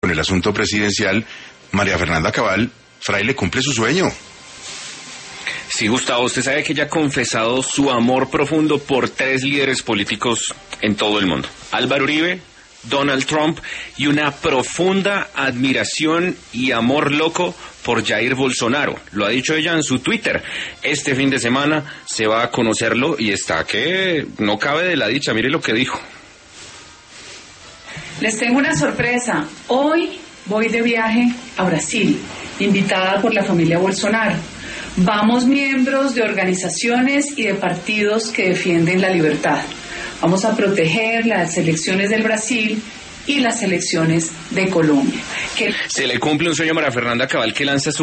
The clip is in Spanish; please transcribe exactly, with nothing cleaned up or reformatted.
con el asunto presidencial, María Fernanda Cabal, Fraile cumple su sueño. Sí, Gustavo, usted sabe que ella ha confesado su amor profundo por tres líderes políticos en todo el mundo. Álvaro Uribe, Donald Trump y una profunda admiración y amor loco por Jair Bolsonaro. Lo ha dicho ella en su Twitter. Este fin de semana se va a conocerlo y está que no cabe de la dicha. Mire lo que dijo. Les tengo una sorpresa. Hoy voy de viaje a Brasil, invitada por la familia Bolsonaro. Vamos miembros de organizaciones y de partidos que defienden la libertad. Vamos a proteger las elecciones del Brasil y las elecciones de Colombia. Que... Se le cumple un sueño a María Fernanda Cabal, que lanza su